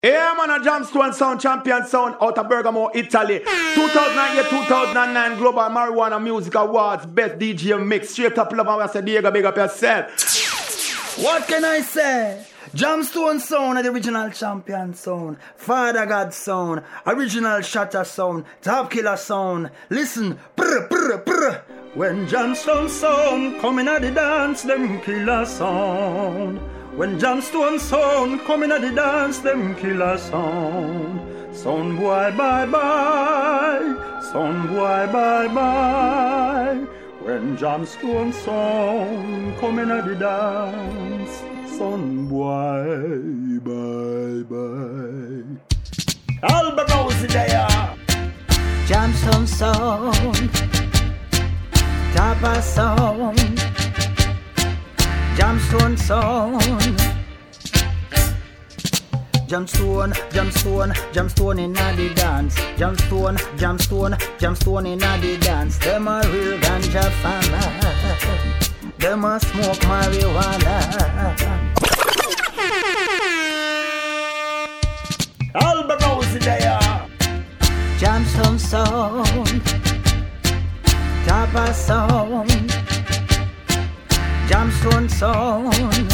Yeah, man, a Jamstone Sound Champion Sound out of Bergamo, Italy. 2008-2009 Global Marijuana Music Awards Best DJ Mix. Straight up love, and I say, Diego, big up yourself. What can I say? Jamstone Sound, the original champion sound. Father God sound, original shatter sound, top killer sound. Listen, brr, brr, brr. When Jamstone Sound coming at the dance, them killer sound. When Jamstone Sound coming at the dance, them killer sound. Sound boy bye bye, sound boy bye bye. When Jamstone Sound coming at the dance, sound boy bye bye. Albert Rose there. Jamstone Sound, Tapa Sound. Jamstone Sound. Jamstone, Jamstone, Jamstone in the dance. Jamstone, Jamstone, Jamstone in the dance. Them a real ganja farmer. Them a smoke marijuana. Albert Rose there. Jamstone Sound, Tapa Sound. Jamstone Sound.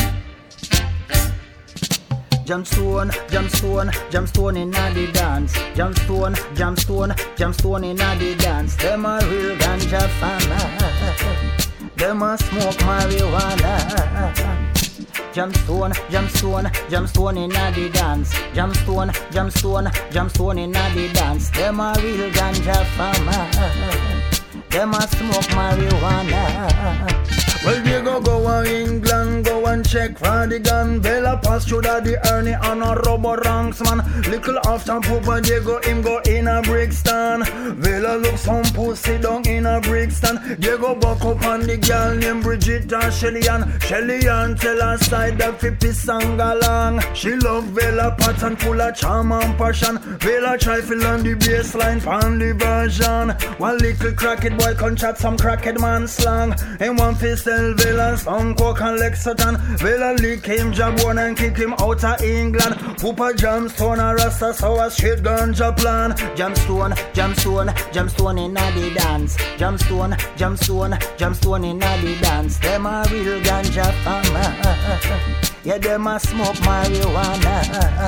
Jamstone, Jamstone, Jamstone in the dance. Jamstone, Jamstone, Jamstone in the dance. Them a real ganja farmer. Them a smoke marijuana. Jamstone, Jamstone, Jamstone in the dance. Jamstone, Jamstone, Jamstone in the dance. Them a real ganja farmer. Them a smoke marijuana. Well, they go England, go and check for the gun. Bella pass through that the Ernie on a rubber ranks, man. Little after Poopa, they go him go in a Brixton. Bella look some pussy down in a Brixton. They go back up on the girl named Bridget and Shelly-Ann tell her side that 50 song along. She love Bella pattern full of charm and passion. Bella try to learn the bassline from the version. One little crackhead boy can chat some crackhead man slang. And one fist Villa, some coke and Lexington. Villa lick him, jab one and kick him out of England. Poopa Jamstone and Rasta, so a straight ganja plan. Jamstone, Jamstone, Jamstone in the dance. Jamstone, Jamstone, Jamstone in the dance. Them a real ganja farmer. Yeah, them a smoke marijuana.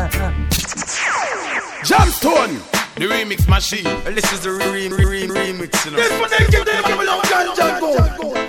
Jamstone, the remix machine. Well, this is the remix. You know? This one they give them ganja go.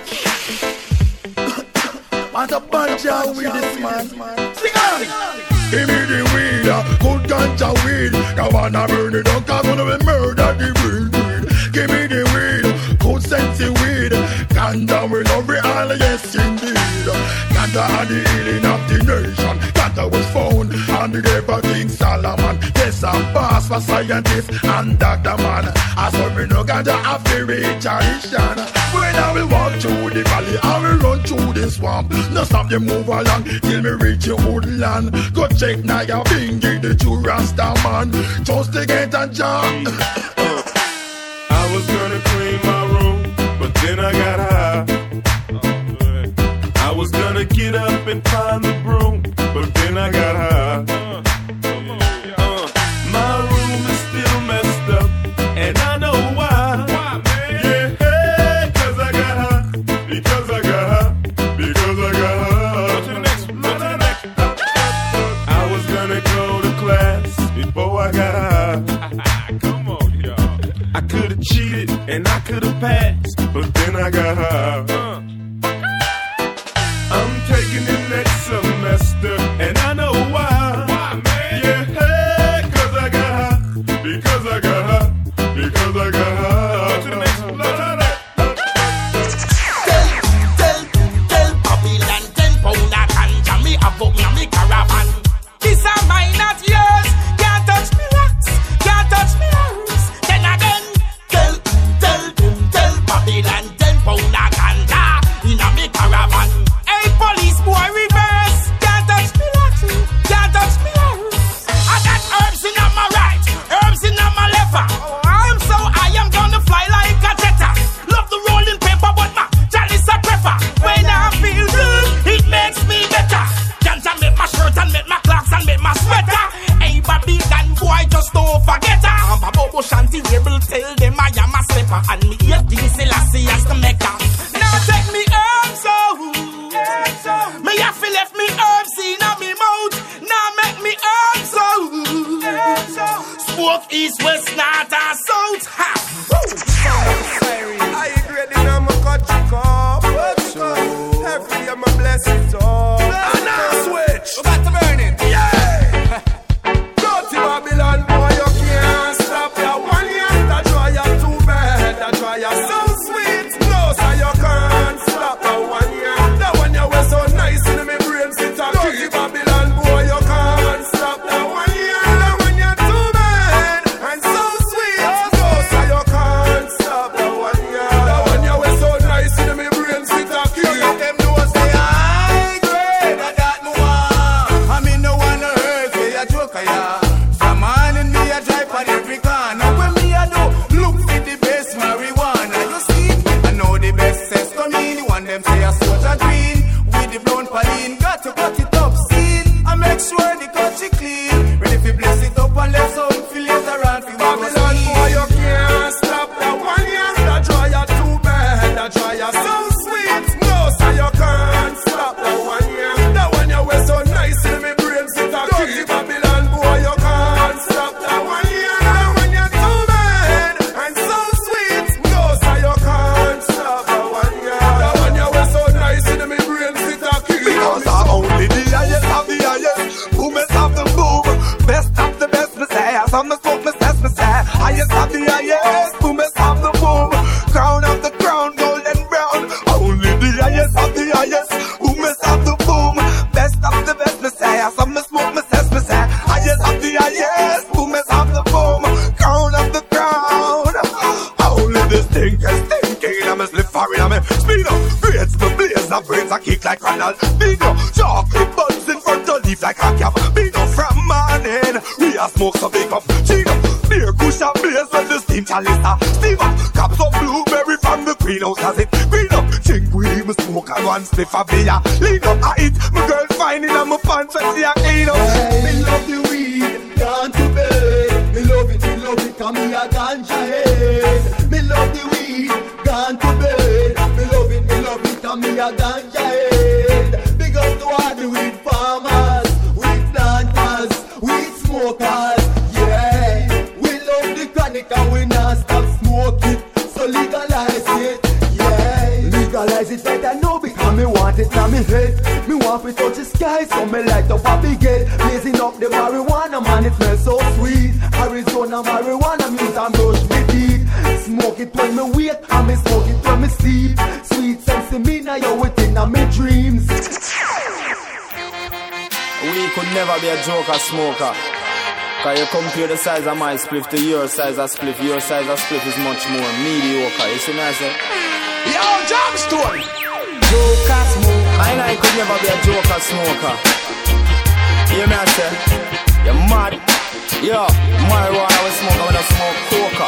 What a bunch of weed this man. Sing on. Give me the weed, good ganja weed. Come on and burn it up, I'm gonna murder the weed. Give me the weed, good sensey weed. Ganja will love it all, yes indeed. Ganja had the healing of the nation. Ganja was found on the grave of King Solomon. Yes, I'm boss for scientists and Dr. Man. I saw me no ganja after tradition. When I will walk through the valley, I will run through the swamp. No stop them move along till me reach your woodland. Go check now your bingy, the true Rasta man. Just to get a job. I was gonna clean my room, but then I got high. I was gonna get up and find the broom, but then I got high. My room is still messed up, and I know why. Yeah, cause I got high, because I got high, because I got high. I was gonna go to class before I got high. Come on, y'all. I could've cheated and I could've passed, but then I got high. I'm taking it next semester, and I know why. Yeah, cause I got high, because I got high, because I got high. Tell Babylon 10 pound of ganja me have up me caravan. This a mine, not yours. Can't touch me rocks, can't touch me arms. Then again, tell Babylon just don't forget her. I'm a bobo shanty rebel, tell them I am a slipper. And me ear diesel Lassie as the maker. Now take me herbs out. Me have to left me herbs in me mouth. Now make me herbs out. Smoke east, west, north and south. Ha! I agree in a country cup. Every day I'm a blessed up. And now switch. We got to burn it. Yeah. Dirty Babylon boy, you can't stop ya. One year that try ya too bad. That try ya so sweet. No, so you can't stop ya. One year. That one year was so nice in my brain. Sit a dirty Babylon boy, you can't stop that one year. That one year too bad and so sweet. No, so you can't stop that one year. That one year was so nice in my brain. Sit a kill. Them know say I grade. I got no one. I mean no one hurt me. A joker ya. From on and me a drive on every corner. When me a do look for the best marijuana. You see, I know the best says come in. One them say a soldier green with the brown paline. Got to cut it up, see. I make sure the country clean. Ready to bless it up and let some feel later on. Babylon boy, you can't stop that one year. That joy ya too bad. That joy ya so sweet. No, so you can't stop that one year. That one year was so nice in my brain. Sit a dirty Babylon boy, you can't stop that one year. That one year too bad and so sweet. No, so you can't stop that one year. That one year was so nice in my brain. Sit a kill. Because I only the highest of the highest, boomest of the boom, best of the best messiah, some the smoke messiah, highest of the highest, boomest of the boom, crown of the crown, golden brown, only the highest of the highest, boomest of the boom, best of the best messiah, some the smoke messiah, highest of the highest, boomest of the boom, crown of the crown, only this thing is thinking, I'm a slip for it, I'm a speed up, braids the blaze, the braids I kick like Ronald, big up, chocolate buds in front of leaf like a cap, big up from morning, we are smoke so big up, cheat up, beer kush and blaze when the steam chalice, steam up, caps of blueberry from the greenhouse has it, green up, chink weed, me smoke and one spliff of beer, lean up, I eat, my girl fine in my pants and see a clean up. Me love the weed, gone to bed. Me love it, come me a ganja head. Me love the weed, gone to bed. Me love it, come me a ganja head. Big up to all the weed farmers, weed planters, weed smokers. Yeah, we love the chronic and we not stop smoke it. So legalize it, yeah. Legalize it better now because me want it on me head. Me want to touch the sky so me light up a big head. Blazing up the marijuana, man, it smells so sweet. Arizona marijuana, mute and brush me teeth. Smoke it when me wake and me smoke it when me sleep. Sweet sense in me now, you within on me dreams. We could never be a joker smoker. Cause you compare the size of my spliff to your size of spliff. Your size of spliff is much more mediocre. You see what I say? Yo, Jamstone. Joker smoker. I know you could never be a joker smoker. You hear me I say? You're mad. Yo, marijuana we smoke when I smoke coca.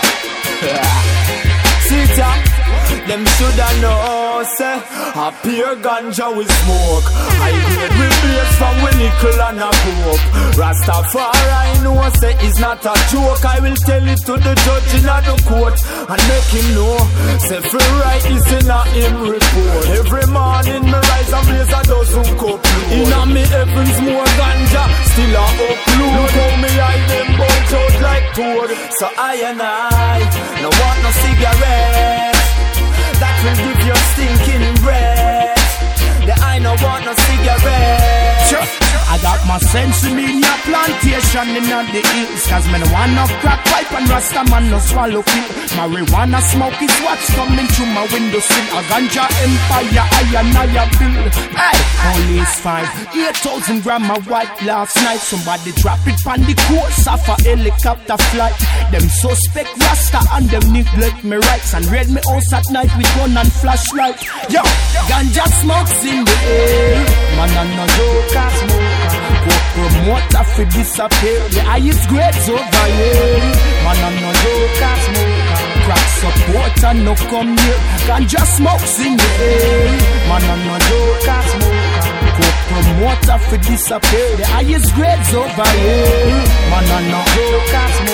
See ya? Them shoulda know, say, a pure ganja we smoke. I grade we blaze from we nickel and a coke. Rastafari know, say, it's not a joke. I will tell it to the judge in the court and make him know, say, free right is in a him report. Every morning me rise and blaze a dozen cup. In a me heavens more ganja, still a upload. Look how me hide them bulge out like toad. So I and I, no want no cigarette that will give you stinking breath. The I no want no cigarette. Sure. I got my sense in me in your plantation in the hills. Cause me no want no crack pipe and rasta man no swallow pill. Marijuana smoke is what's coming through my windowsill. A ganja empire, I and I build. Hey, only is 8,000 gram of white last night. Somebody drop it on the course of a helicopter flight. Them suspect rasta and them neglect me rights. And raid me house at night with gun and flashlight. Yo, ganja smokes in the air. Man and no joker smoke. Go promoter fi disappear. The highest grades over here. Man and no joker smoker. Crack supporter no come near. Ganja smokes in the air. Man and no joker smoker. Go promoter fi disappear. The highest grades over here. Man and no joker smoker.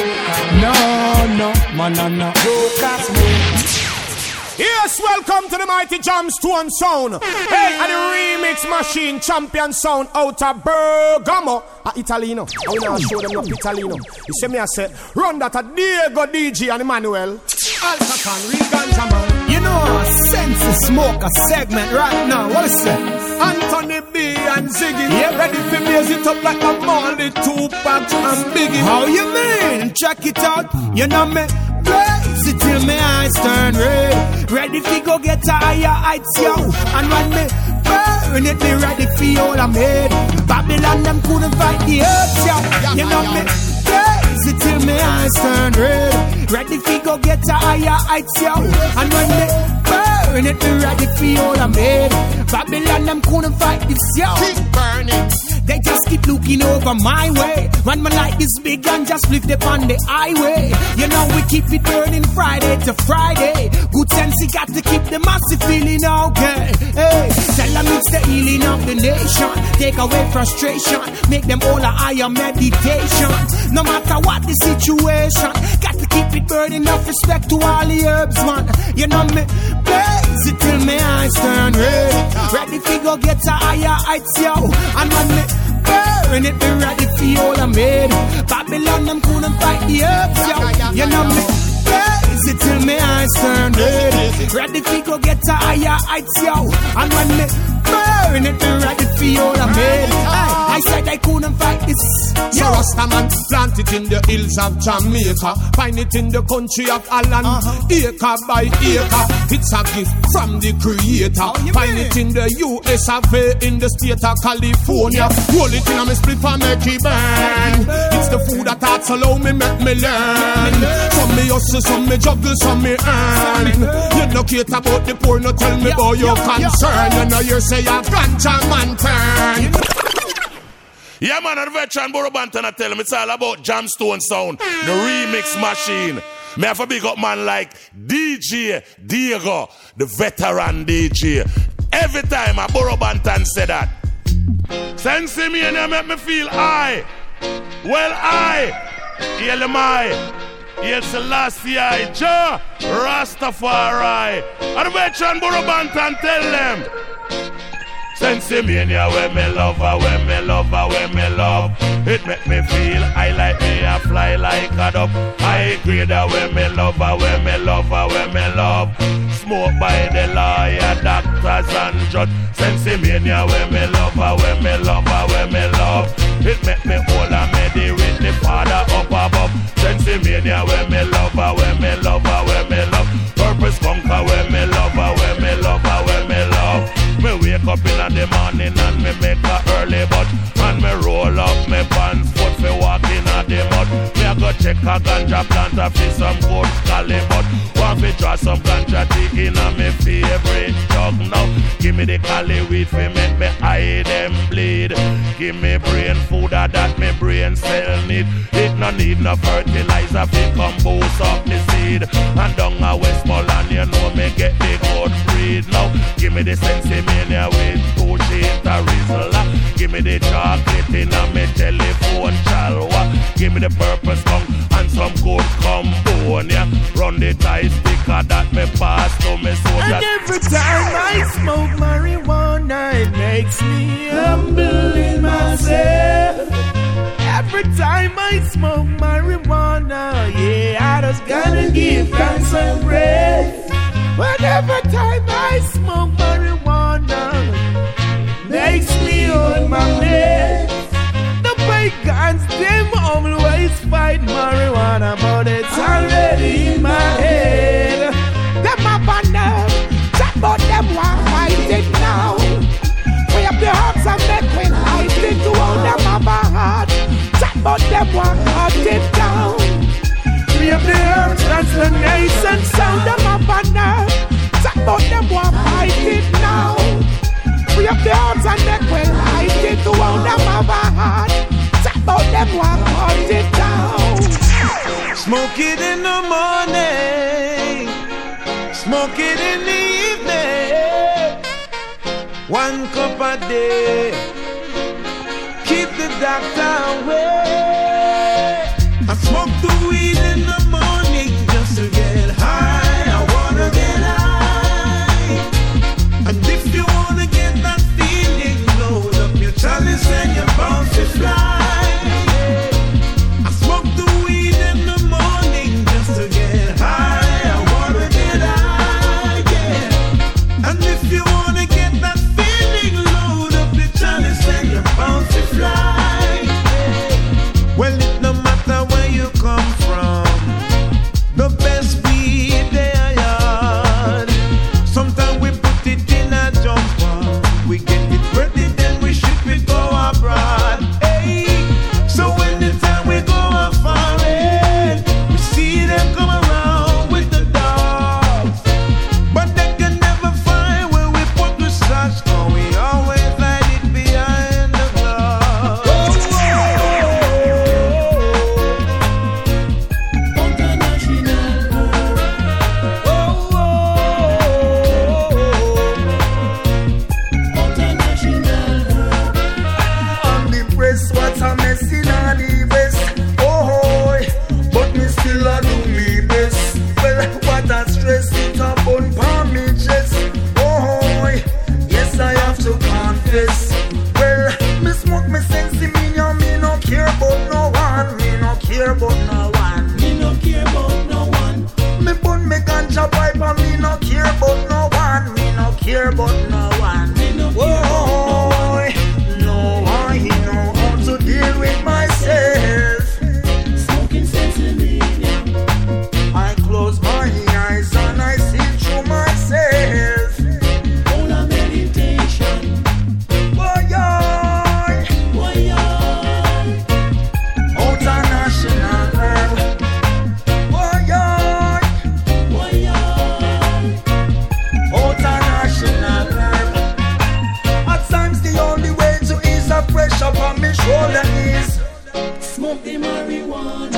na. Focus me. Yes, welcome to the mighty Jamstone sound. Hey, and the remix machine champion sound out of Bergamo. Italino. I will not show them no Italino. You see me, I say, run that a Diego DJ and Emmanuel. Alcacan, Reganja man. You know, Sense Smoke a segment right now. What is it? Anthony B and Ziggy. Yeah, ready for blaze it up like a Molly, Tupac and Biggie. How you mean? Check it out. You know me. Blaze it till my eyes turn red. Ready to go get a higher heights, yo. And when me burn it, me ready for all I'm made. Babylon, them couldn't fight the earth, yo. You know me. Blaze it till my eyes turn red. Ready to go get a higher heights, yo. And when me burn it, me ready for all I'm made. Babylon, them couldn't fight this, yo. Keep burning. They just keep looking over my way. When my light is big and just flip up on the highway. You know we keep it burning Friday to Friday. Good sense, you got to keep the massive feeling okay. Hey, tell them it's the healing of the nation. Take away frustration, make them all a higher meditation. No matter what the situation, got to keep it burning, enough respect to all the herbs, man. You know me, blaze it till my eyes turn red. Ready to go get a higher heights, yo. And when me burn it, be ready for all I made. Babylon, them couldn't fight the herbs, yo. You know me, blaze it till my eyes turn red. Ready to go get a higher heights, yo. And when me burn it, be ready for all I made. I said I couldn't fight this. So Rastaman plant it in the hills of Jamaica, find it in the country of Holland, acre by acre. It's a gift from the Creator. Find it in the US of A, in the state of California. Roll it in a me split and make it burn. It's the food that hearts allow me, make me learn. Some me hustle, some me juggle, some me earn. You no care about the poor, no tell me about your concern. You know you say a ganja man turn. Yeah, man, the veteran Burro Banton, I tell him it's all about Jamstone sound, the remix machine. Me have a big up man like DJ Diego, the veteran DJ. Every time a Burro Banton say that, Sense me and you make me feel high. Well, Hail Mai, Hail Selassie, Jah, Rastafari. And the veteran Burro Banton tell them, Sensimania, when me love her, when me love her, when me love. It make me feel I like me, I fly like a dove. I grade her, when me love her, when me love her, when me love. Smoke by the lawyer, doctors and judge. Sensimania, when me love her, when me love her, when me love. It make me hold a medi with the Father up above. Sensimania, when me love her, when me love her, when me love. Purpose conquer, when me love her, when me love her, when me love. Me wake up in the morning and me make a early bud. And me roll up me pants foot me walk in the mud. Me a go check a ganja plant a fi some good cali bud. Want fi draw some ganja tea in a me favorite jug now. Give me the cali weed fi make me eye them bleed. Give me brain food that me brain cell need. It no need no fertilizer fi come boost up the seed. And down a Westmoreland you know me get the good breed now. Give me the Sensimania with 2 shades of Rizla. Give me the chocolate in a me telephone chalwa. Give me the purple skunk and some good combonia. Run the tie sticker that me pass to me soldiers. And every time I smoke marijuana, it makes me humble in myself. Every time I smoke marijuana, yeah, I just gotta give thanks and praise. But every time I smoke marijuana, makes me hold my legs. The pagans, them always fight marijuana, but it's already in my head. Them up and down, chat about them want fight it now. We have the hearts and make we fight it to hold them up a heart. Chat about them want cut it down. We have the herbs, that's the nation sound. Them up and down, chat about them want fight it now. We have the herbs and make we fight it to hold them up a heart. Chat about them want cut it down. Smoke it in the morning, smoke it in the evening. 1 cup a day, keep the doctor away. I smoke the weed in the morning just to come from. The best weed they yard. Sometimes we put it in a jumper. We get it ready, then we ship it go abroad. Hey, so when the time we go a foreign, we see them come around with the dogs, but they can never find where we put the shots. No, we always hide it behind the glass. On the breast, what a mess in all the west. Oh, but me still a do me best. Well, what a stress it a bun for me chest. Oh, yes I have to confess. Well, me smoke me sense in me and me no care about no one. Me no care about no one. Me no care about no one. Me bun me ganja pipe and me no care about no one. Me no care about no one. Me no care about no one. I know how to deal with myself. Smoking sensitively. I close my eyes and I see through myself. All a meditation. Why-yi? Why-yi? International love. Why-yi? Why-yi? International love. At times the only way to ease the pressure on me shoulder is smoke the marijuana.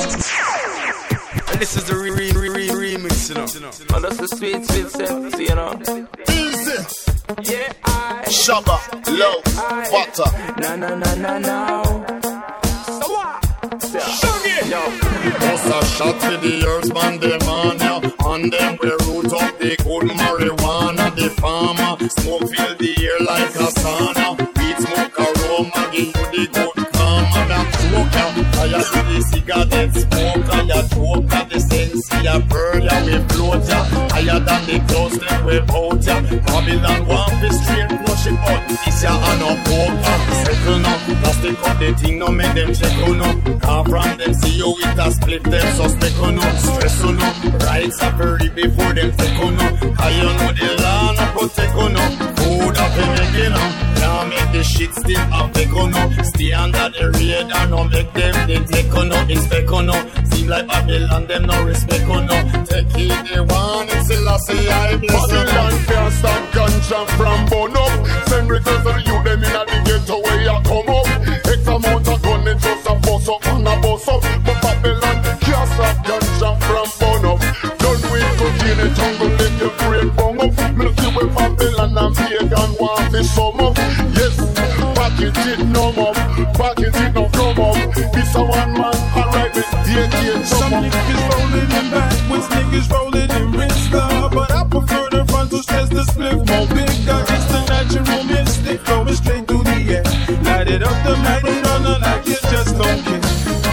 And this is the remix, you know. Oh, that's the sweet sense, you know. Easy. Yeah, I. Sugar, low, butter. No. So what? Yo. Just a shot for the herbs man them on now. On them we root up the good marijuana. The farmer smoke fill the air like a sauna. Weed smoke aroma give you the good karma. That smoker, I have the cigarette smoker. Ya choke at the sense, ya burn ya we float ya. Higher than the clothes them we out ya. Babylon want be straight flush it out. This ya a no poker. Second up, plastic up the thing no make them check on up. Come from them see you with a split them suspect on up. Stress on up, rights are very before them take on up. How you know the law no protect on up. Food up and making up. Now make the shit still up take on up. Stay under the radar no make them they take on up. Inspect on up. Seem like Babylon them no respect on up. Take it they want it's a loss I bless. Babylon can't stop ganja from burn up. Send returns to the youth them in a the ghetto where you come up. X amount of gun it just a bust up and a bust up. But Babylon can't stop ganja from burn up. Done with cooking the jungle let your brain bung up. Me no see where Babylon and pagan want this sum up. Yes, package it no more. Package it no come up. This a one man alright with DT. Some niggas rolling in backwards, niggas rolling in wrist. But I prefer the frontal stress, the split more bigger. It's the natural mystic, flowing straight through the air. Light it up, the light it on, like you just don't care.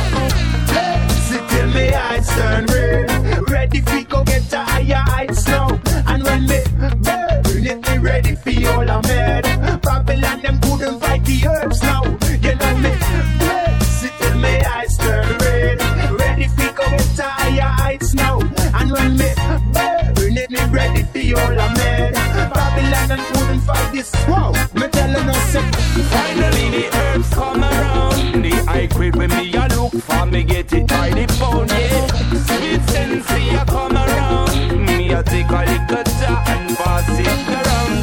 See till me eyes turn red. Ready for go get to higher heights now. And when me burn it, me ready for all I'm mad. Babylon them couldn't fight the herbs now. You know me. See till me eyes turn red. Ready for go get to higher heights now. And when me burn it, me ready for all I'm mad. Babylon them couldn't fight this. Wow, me telling us. Finally the herbs come around. The high grade when me a look for me get it by the pound, yeah. Sweet sensei a come around. Me a take a little jar and pass it around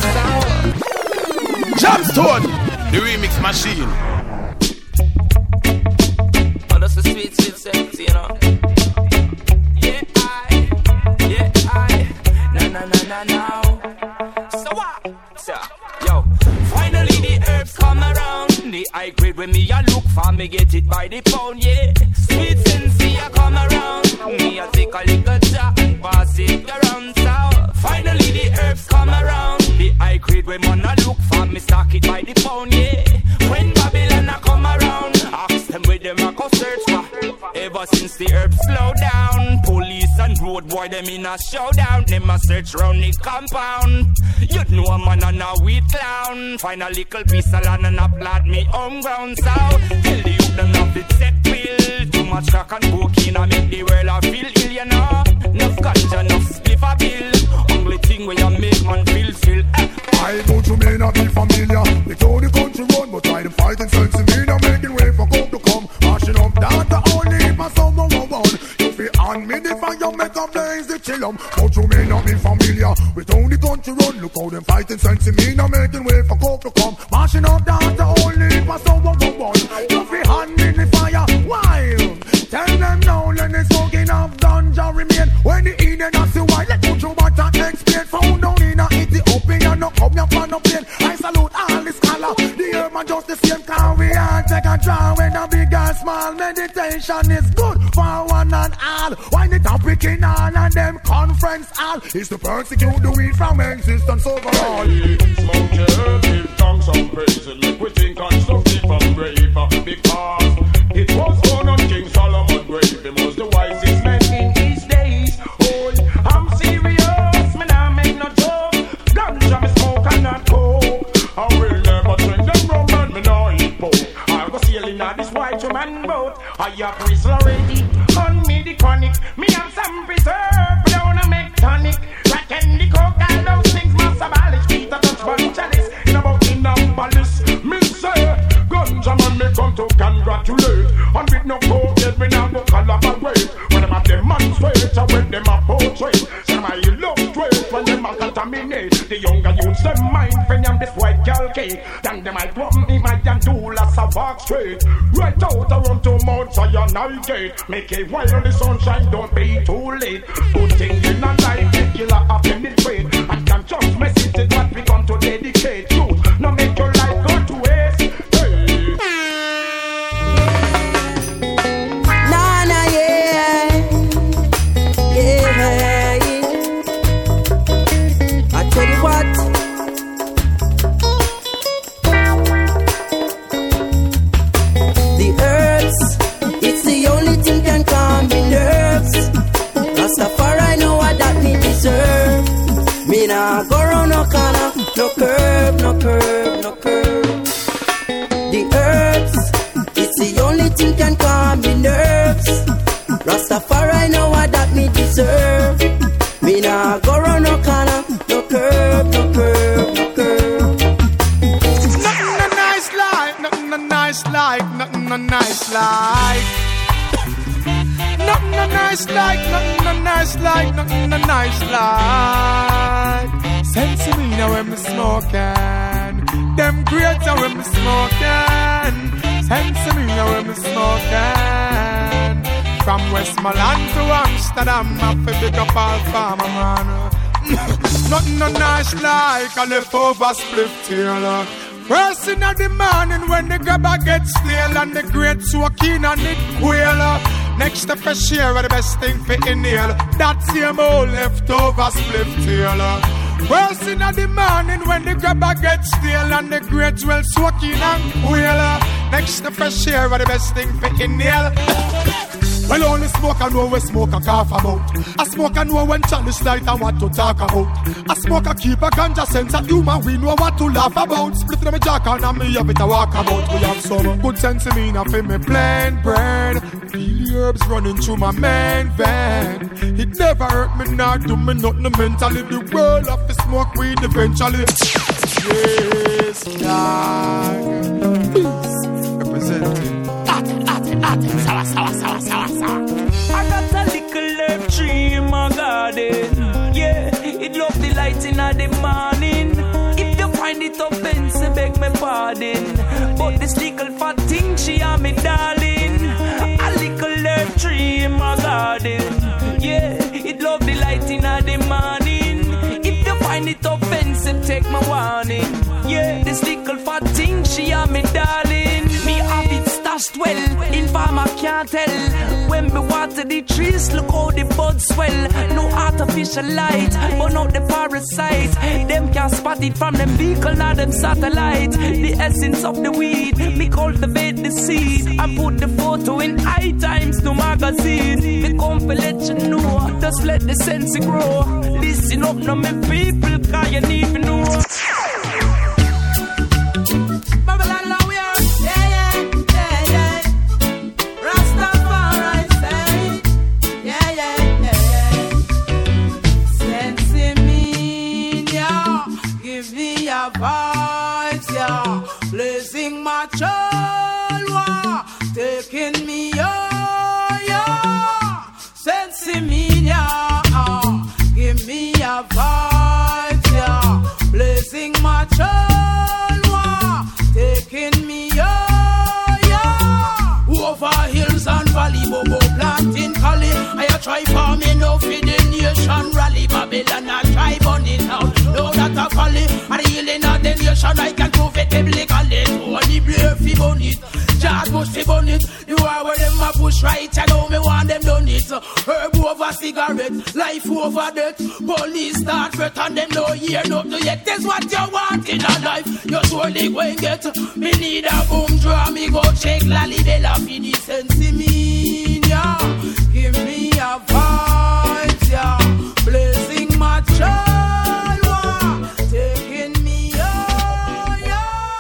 town. Jamstone, the remix machine. Oh, that's a sweet sensei, you know. Yeah, I. No. So what? So, yo. Finally the herbs come around. The high grade when me a look for me get it by the pound, yeah. Sweet sensei a come around. Me a take a little jar and pass it around town. Finally the herbs come around. The high grade when man a look for me stock it by the pound, yeah. When Babylon a come around, ask them where them a go search for. ever since the herbs slow down. Police and road boy, them in a showdown. Them a search round the compound. You know a man and a weed clown. Find a little piece of land and a plant me homegrown south. Tell the youth them not fit set pill. Too much crack and cocaine and make the world a feel ill, you know. Enough ganja, enough spliff a bill. Only thing where you make man feel still. I know you may not be familiar. They told the country run, but try to fight and sense in me. Now making way for coke to come. Mashing up that the only for someone one. You feel on me the fire, make a blaze the chillum. But you may not be familiar. With only country run, look how them fighting sense in me. Now making way for coke to come. Mashing up that the only for someone one. You feel on me the fire, wild. Tell them now, let the smoking of ganja remain. When the Eden has the white, let you back and explain. Found down in a Ethiopia, no come your fan up plane. I salute all the scholar. The herb man just the same, can we all take a draw when a big and small. Meditation is good for one and all. Why the topic in all and them conference all is to persecute the weed from existence overall. Smoke your herb, give thanks and praise. Make we think constructive and brave. Because it was born on King Solomon grave. He was the wisest man in his days. Oh, I'm serious, me nah make no joke. Ganja me smoke and not coke. I will never drink them rum and me nah eat pork. I'll go sailing on this white woman boat. I have crystal already on me the chronic. Me have some preserve, but I wanna make tonic. Like candy coke, all those things must abolish. Peter touch one chalice in about in a palace. Me say, ganja man me come to congratulate. And with no coke, yet me now go collaborate. When them a demonstrate, or when them a portrait. Some I illustrate when them a contaminate. The younger youths them mind fenyam this white girl cake. Then them I come in my damn do lots of walk straight. Right out around to Mount Zion gate. Make it while the sunshine, don't be too late. Good thing in a life, the killer a penetrate. And can just mess it what we come to dedicate. Truth, no make your life go to waste. Hey. Nana, yeah. I tell you what. The herbs, it's the only thing can calm me nerves. Rastafari know what that me deserve. Me nah go round no corner, no curve, no curve, no curve. The herbs, it's the only thing can calm me nerves. Rastafari know what that me deserve. Me nah go round no corner, no curve, no curve, no curve. Nothing a nice life, nothing a nice life, nothing a nice life. Nothing a nice life, nothing a nice life, nothing a nice life. Sense me now when me smoking. Them greater when me smoking. Sense me now when me smoking. From Westmoreland to Amsterdam, I feel big up all farmer man. Nothing a nice like a leftover split tail. First in the morning when the grabber gets stale and the great soaking and it quail. Next to fresh air are the best thing for inhale. That same old leftover split tail. First in the morning when the grabber gets stale and the great well soaking and quail. Next to fresh air are the best thing for inhale. Well, only smoke I know when smoke I cough about. I smoke I know when challenge light and what to talk about. I smoke I keep a ganja sense of humor, we know what to laugh about. Split in my jack and me have it to walk about. We have some good sense in me, now feel me plain brain. Feel the herbs running through my main vein. It never hurt me, not do me nothing mentally. The world of the smoke weed eventually. Yes, God. Peace. Representing. I got a little herb tree in my garden. Yeah, it love the light in the morning. If you find it offensive, beg me pardon. But this little fat thing, she are me darling. A little herb tree in my garden. Yeah, it love the light in the morning. If you find it offensive, take my warning. Yeah, this little fat thing, she are me darling. Me have it stop just well. Informer can't tell. When we water the trees, look how the buds swell. No artificial light, burn out the parasite. Them can't spot it from them vehicle, not them satellite. The essence of the weed, me cultivate the seed. I put the photo in High Times, no magazine. Me come to let you know, just let the sense grow. Listen up, no me people, cause you need to know. Babylon, now we are, yeah. Rastafari say, yeah. Sensimania, give me a voice, yeah. Blazing my chalwa, taking me, yeah. Sensimania, give me a voice, yeah. Blazing my chalwa, taking me, yeah. Over hills and valley, bobo planting Cali. I try farming up for the nation rally. Babylon I try burning out. Know that I folly, and the healing of the nation I can prove it biblically. Only blur fi bun it, George Bush fi bun it. You are where them a push right, I know me want them done it. Herb over cigarette, life over death. Police start threat and them no hear nothing yet. That's what you want in a life, you surely going get. Me need a boom drum, me go check Lalibela for the Sensimania. Give me a voice, yeah. Blazing my chalwa, taking me, yeah.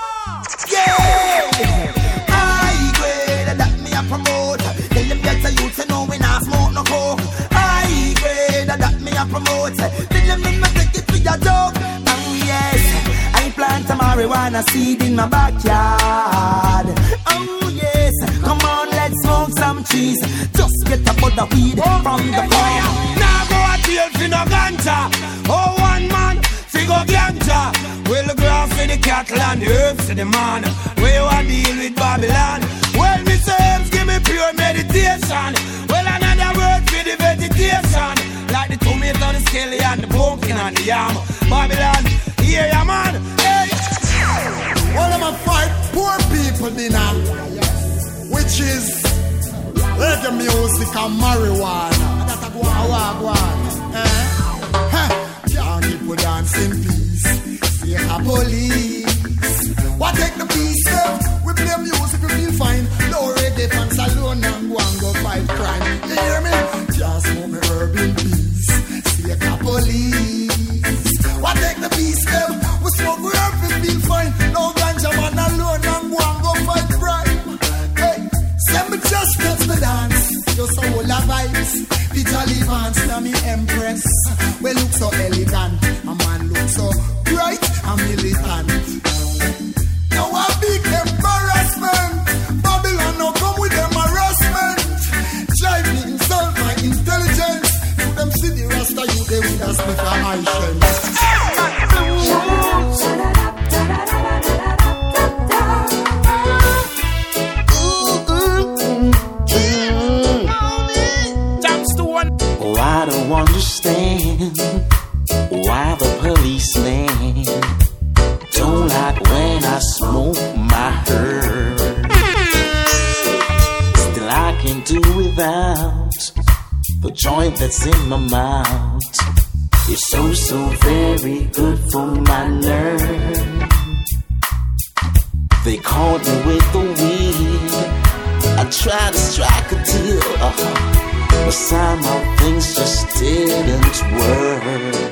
High grade, that me a promote. Tell them get a youth to know we not smoke no coke. High grade, that me a promote. Tell them me take it to your dog. Oh yes, I plant a marijuana seed in my backyard. Oh yes, come on, let's smoke some trees. Just get a bud of weed from the farm. Now go a deal for no ganja. Oh, one man, figure ganja. Well, the grass for the cattle and the herbs to the man. Where you a deal with Babylon? Well, me say herbs give me pure meditation. Well, another word for the vegetation. Like the tomato, the skelly and the pumpkin and the yam. Babylon, here ya man. Hey. Well, I'm a fight poor people dinner, which is reggae music and marijuana. That's a guan. Can't people dance in peace. See a police. What take the peace up? We play music, we feel fine. No reggae fans alone and go fight crime. You hear me? Just smoke me herb in peace. See a police. What take the peace up? We smoke we herb, we feel fine. No ganja man alone and go fight crime. Hey, send me just touch the dance. Just all the vibes. The jolly vans, now me empress. We look so elegant. A man look so bright and militant. Now a big embarrassment. Babylon now come with them harassment. Drive me insult my intelligence. To them see the rasta you they with us with a high shell. Oh, I don't understand why the policeman don't like when I smoke my herb. Still I can do without the joint that's in my mouth. It's so very good for my nerve. They caught me with the weed. I tried to strike a deal, but somehow things just didn't work.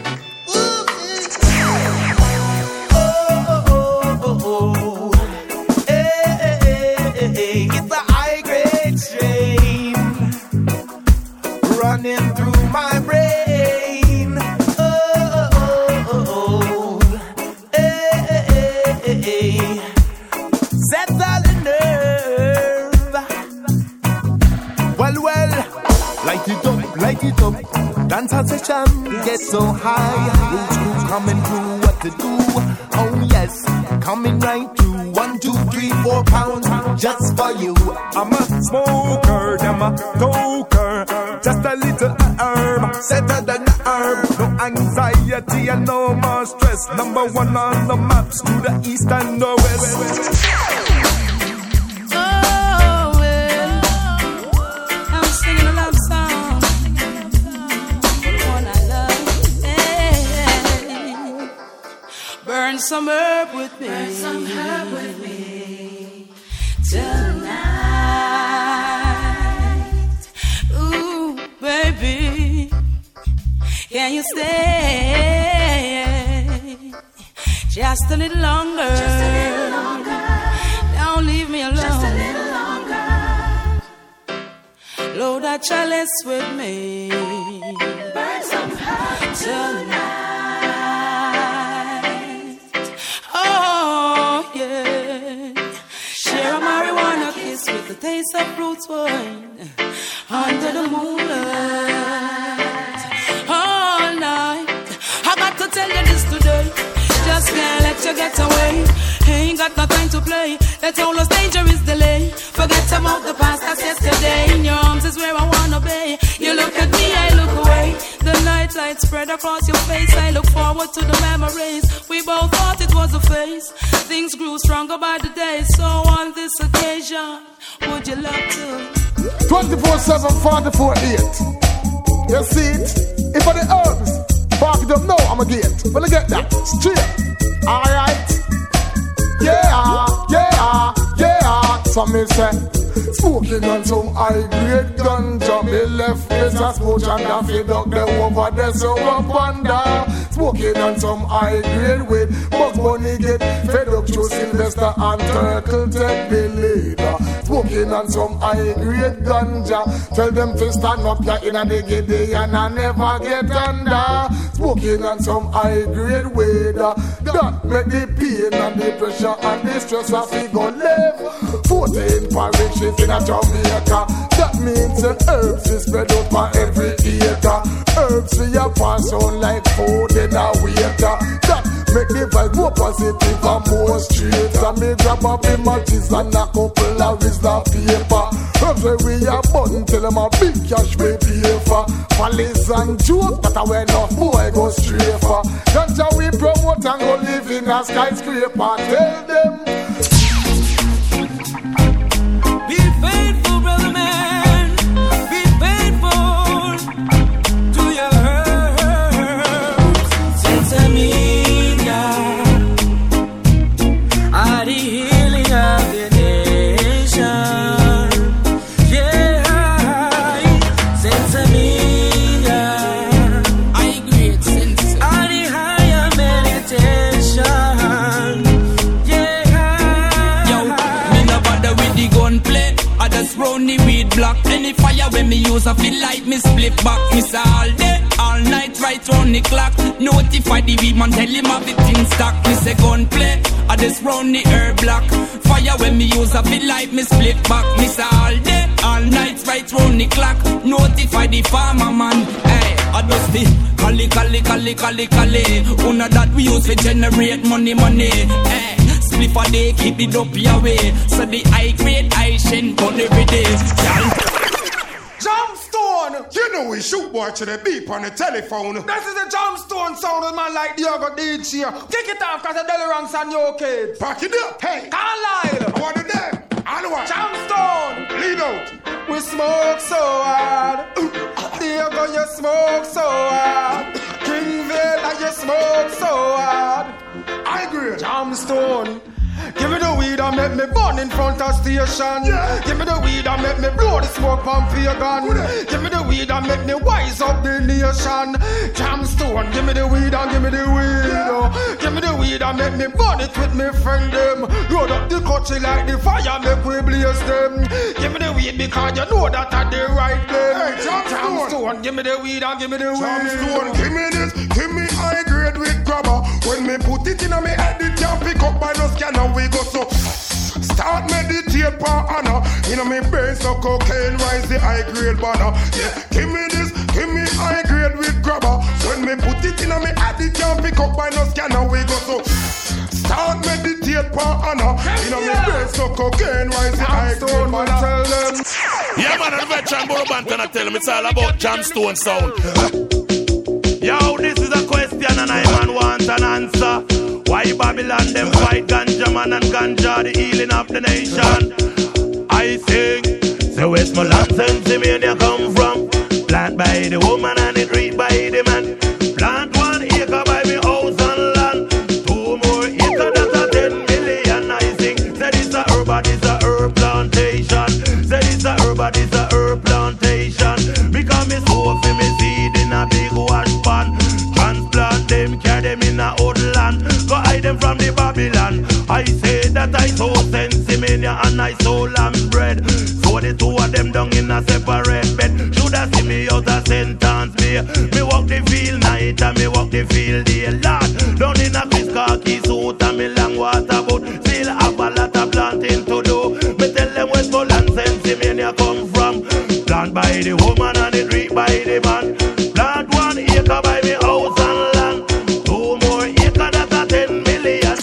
It's a high-grade strain running through my brain. Settle the nerve. Well, light it up. Dance session, get so high. Roots crew coming through, what to do? Oh yes, coming right through. 1, 2, 3, 4 pounds just for you. I'm a smoker, I'm a toker. Just a little herb, settle the herb. No anxiety and no more stress. Number 1 on the maps to the east and the west. Oh, some herb with me. Burn some herb with me tonight. Ooh, baby, can you stay just a little longer? Just a little longer. Don't leave me alone. Just a little longer. Load that chalice with me. Burn some herb tonight. Oh, yeah. Share a marijuana kiss with the taste of fruits wine under the moonlight. All night. I got to tell you this today. Just can't let you get away. Ain't got no time to play. That all us danger is delay. Forget about the past, that's yesterday. In your arms is where I wanna be. You look at me, I look away. The night light spread across your face. I look forward to the memories. We both thought it was a phase. Things grew stronger by the day. So on this occasion, would you love to? 24/7, 44/8. You see it? If I the herbs, bark it up now, I'ma get. Well, I get that straight. Alright. Yeah, yeah, yeah. So me say, smoking on some high-grade ganja. Me left Mr. Smooch and I feel up them over there, so up and down. Smoking on some high-grade weed. Bugs Bunny get fed up to Sylvester and Turtle take the leader. Smoking on some high-grade ganja. Tell them to stand up ya in a the giddy and I never get under. Smoking on some high-grade weed. That make the pain and the pressure and the stress of we go live. 14 parishes in a Jamaica. That means the herbs is spread out by every acre. Herbs we a pass on like food in a waiter. That make the vibe more positive and more straight. And me grab up the matches and a couple of wisdom paper. Herbs where we a button till them a big cash we pay for. Follies and jokes, but I wear enough boy go straight for. Ganja we promote and go live in a skyscraper. Tell them. Be faithful, brother man. Be faithful to your herbs. Sensamina are the healing of the nation. Yeah, Sensamina. I agree, Sense. Are the higher meditation. Yeah. Yo, me no bother with the gunplay. I just round the weed block. Any fire when me use, I feel like me split back. Me say all day, all night, right round the clock. Notify the weed man, tell him everything stock. Me say gunplay, I just round the herb block. Fire when me use, I feel like me split back. Me say all day, all night, right round the clock. Notify the farmer man. Hey, I just the cali. Una that we use to generate money. Hey. Spliff a day, keep it up your way. So the high grade I shin on every day. Jamstone! You know we shoot boy to the beep on the telephone. This is the Jamstone sound of man like Diogo DJ. Take it off cause the Deliranks and your kids. Pack it up, hey! Carlisle! I want it there. I want Jamstone! Lead out! We smoke so hard. Diogo, you smoke so hard. Kingville, you smoke so hard. I agree. Jamstone. Give me the weed and make me burn in front of station. Yeah. Give me the weed and make me blow the smoke from pagan. Give me the weed and make me wise up the nation. Jamstone, give me the weed and give me the weed. Yeah. Give me the weed and make me burn it with me friend them. Load up the country like the fire, make we blaze them. Give me the weed because you know that I the right them. Hey, Jamstone, give me the weed and give me the weed. Jamstone, give me this, give me high grade with grabber. When me put it in a me head, it can't pick up by no scanner. We go so start meditate for honor. You know me brain so cocaine rise the high grade banner. Yeah, give me this, give me high grade with grabber. When me put it in a me head, it can't pick up by no scanner. We go so start meditate for honor. You know me brain so cocaine rise the high grade banner. Tell them. Yeah man, the veteran Borobanton I tell them it's all about Jamstone sound. Yo, this is a question and I man want an answer. Why Babylon them fight ganja man and ganja the healing of the nation? I sing, so where's my land Pennsylvania come from? Plant by the woman and it read by the man. Plant 1 acre by me house and land. 2 more and I soul and bread. So the two of them down in a separate bed. Shoulda see me out a sentence me. Me walk the field night and me walk the field day. Lord, down in a Chris khaki suit and me long water boat. Still have a lot of planting to do. Me tell them where full and Pennsylvania come from. Plant by the woman and the tree by the man. Plant 1 acre by me house and land. 2 more acre that's a 10 million.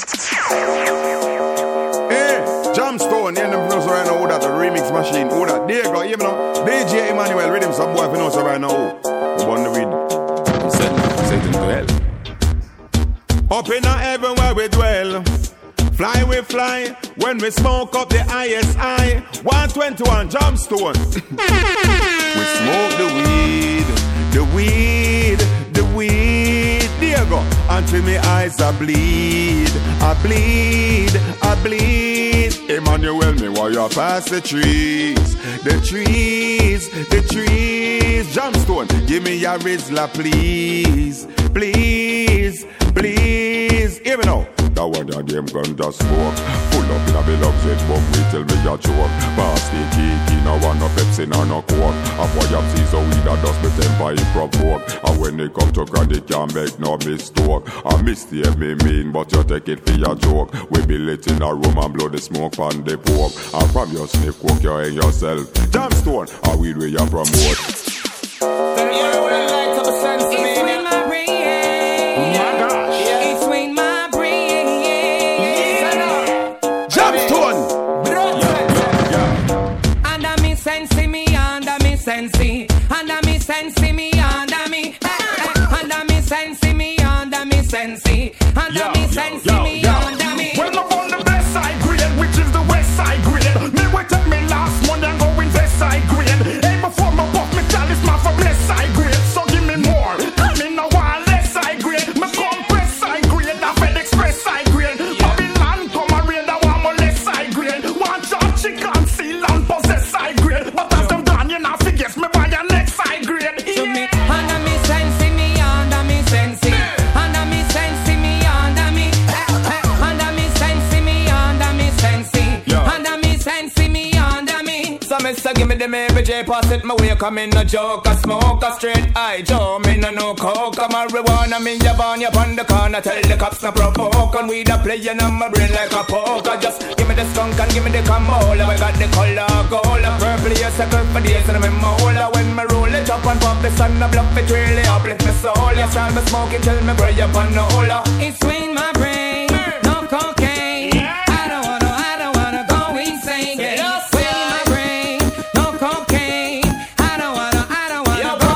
Hey, Jamstone, you know right now who that the remix machine. Who that? There you go, you know. DJ Emmanuel, rhythm some boy if you know so right now. Who won the weed? Satan to hell. Up in the heaven where we dwell. Fly we fly when we smoke up the ISI 121 Jamstone. We smoke the weed, the weed, the weed. There you go. Until my eyes are bleed, I bleed, I bleed. Emmanuel, me why you pass the trees, the trees, the trees. Jamstone, give me your Rizla, please, please, please. Hear me now. That one your game gun just smoke. Full up in a bill of book, we tell me you choke. Pass the key, no one no Pepsi, no Coke. A boy up sees a weed that does me temper he provoke. And when they come to credit, can't make no mistake. A mistake me mean, but you take it for your joke. We be lit in a room and blow the smoke on the pork. And from your sniff, cook you in yourself. Jamstone, a weed where you promote. Under me sensi, me under me. Under me sensi, me under me sensi. Under me sensi, me under me. Well, I'm on the best side grade, which is the west side grade. Me will take me last month and go in west side grade. Hey, before my buff, me chalice man from left side grade. So give me more. I mean, no one left side grade. Me compress side grade, I fed express side grade. Babylon come and raid, I want my left side grade. One chop chicken, seal and possess side grade. But as them done, you know, forget me by your next side grade. To me, under me sensi, me under me sensi. Under me sensi, me under me. Under me sensi, me under me sensi. Under me sensi, me under me. So Mr. give me the every J pass it my way. Come in no joke, I smoke a straight eye Joe. Me no coke, I'm marijuana. Me ya born up on the corner. Tell the cops no provoke. And we da playing on my brain like a poker. Just give me the skunk and give me the camola. I got the color gold, purple yes, I go for days and I'm in mola. When me roll it up and pop the sun, I block it really uplift my soul. Yes, I'm smoking till me bray up on the hola. It's in my brain, no cocaine. I don't wanna go insane. It's in my brain, no cocaine. I don't wanna go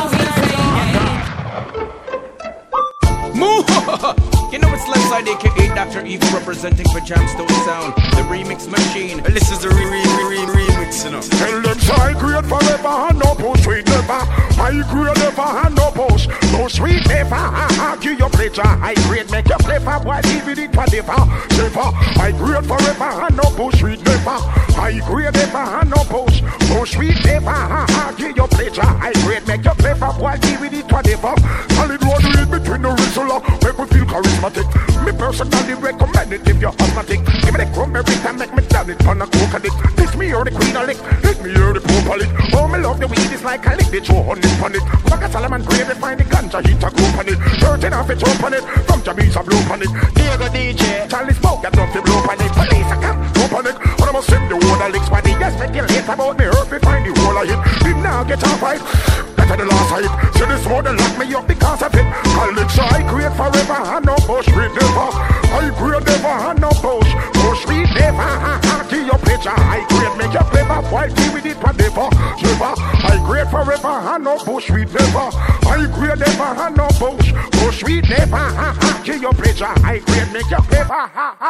insane. Move! You know it's Lifeside aka Dr. Evil representing for Jamstone Sound, the remix machine. This is the remix, you know. Tell them high grade forever and no push sweet never. High grade never and no push. No sweet never. Give your pleasure. High grade make your flavor. Why leave it for never? Never. High grade forever and no push sweet never. High grade never and no push. No sweet never. Give your pleasure. High grade make your flavor. Why leave it for never? Solid road read between the Rizla. Make me feel charismatic. Me personally recommend it if you're asthmatic. Give me the crumb every time, make me down it on a coke addict. This me or the queen of lick, hit me or the poop lick. Oh, me love the weed, it's like I lick the throw on it, on it. Fuck a Solomon grave, they find the ganja, hit a group on it. 13 off it, open it, from Jamaica blow on it. Diego DJ, Charlie Smoke, that love to blow on it. Police, I can't blow on it. But I must send the water licks, but they just speculate about me, earth, we find the whole of it. Him now get off right, better the last side. See this more than lock me up because of it. College, I create forever, and no bush, read never. I create never, and no bush. Bush, read never, give your picture. I create, make your flavor, while give with it, but never. Never, I create forever, and no bush, read never. I create never, and no bush. Bush, read never, give your picture. I create, make your flavor,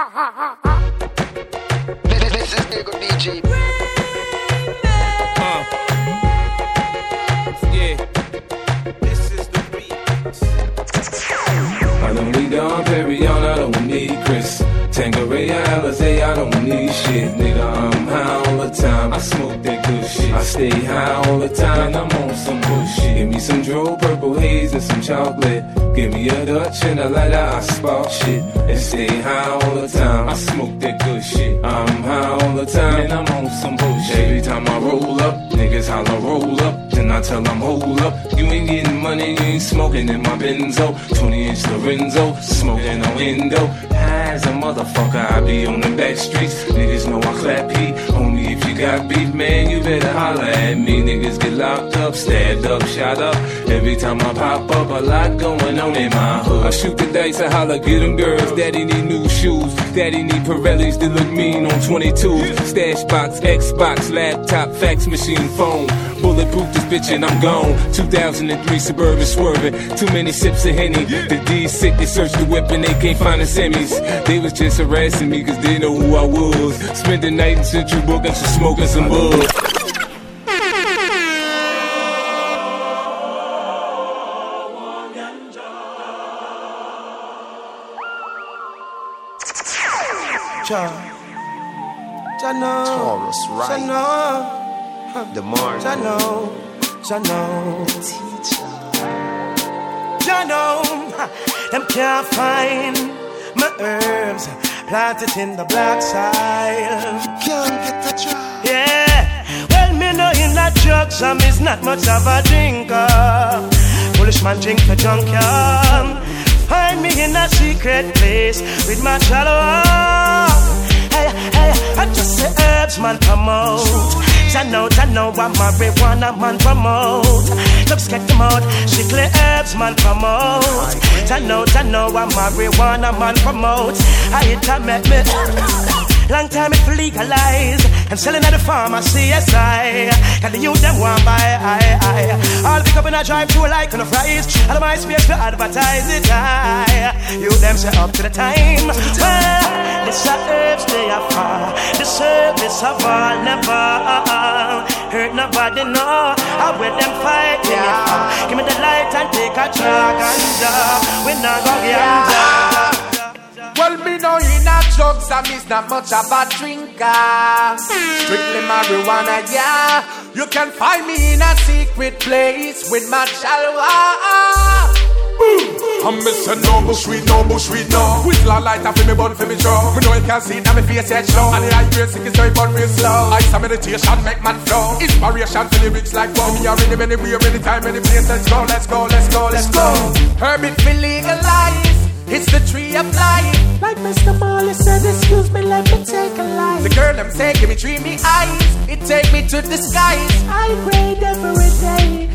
This is Diego DJ. Yeah. This is the I don't need Dom Perignon, I don't need Chris Tanqueray, Alizé, I don't need shit. Nigga, I'm high all the time. I smoke that good shit. I stay high all the time. I'm on some bullshit. Give me some Dro, purple haze, and some chocolate. Give me a Dutch and a lighter, I spark shit. And stay high all the time. I smoke that good shit. I'm high all the time, and I'm on some bullshit. Every time I roll up, niggas holler roll up. Then I tell them hold up. You ain't getting money, you ain't smoking in my Benzo. 20-inch Lorenzo, smoking on Indo. High as a motherfucker, I be on the back streets. Niggas know I clap heat. Only if you got beef, man, you better holler at me. Niggas get locked up, stabbed up, shot up. Every time I pop up, a lot going on in my hood. I shoot the dice, I holler, get them girls. Daddy need new shoes. Daddy need Pirellis that look mean on 22. Stash box, Xbox, laptop, fax machine, phone. Bulletproof this bitch and I'm gone. 2003 Suburban swerving. Too many sips of Henny. The D's sick, they searched the whip and they can't find the semis. They was just harassing me cause they know who I was. Spent the night in Central Book and some smoking some bud. Taurus, right? The Mars. Jano, them can't find my herbs planted in the black soil. Can't get the try. Yeah, well, me know in that drugs, and me's not much of a drinker. Foolish man drink for junkyard. Find me in a secret place with my shallow. Hey, I just say herbs man promote. Jano, what marijuana man promote. Just get them out, strictly herbs man promote. Jano, what marijuana man promote. I hit to make me. Long time it legalize and selling at the pharmacy, yes I. Can the youth them want buy, I'll pick up in a drive through like on a fries. All of my space to advertise it, you them set up to the time. Well, this are herbs they are far. The service of all never hurt nobody, no. I with them fighting it. Give me the light and take a drag and we not go get well, me know you not drugs and me's not much of a drinker. Strictly marijuana, yeah. You can find me in a secret place with my chalwa. I'm missing no bushweed, no. With la light up in me bun for me jaw. Me know you can see it now me face yet slow. And the high grade sick is very bun real slow. Ice and meditation make man flow. Inspiration for lyrics like wow. Me are in anywhere, anytime, any place. Let's go. Herb it be legalized. It's the tree of life. Like Mr. Marley said, excuse me, let me take a life. The girl them say, give me tree me eyes. It take me to the skies. I pray every day.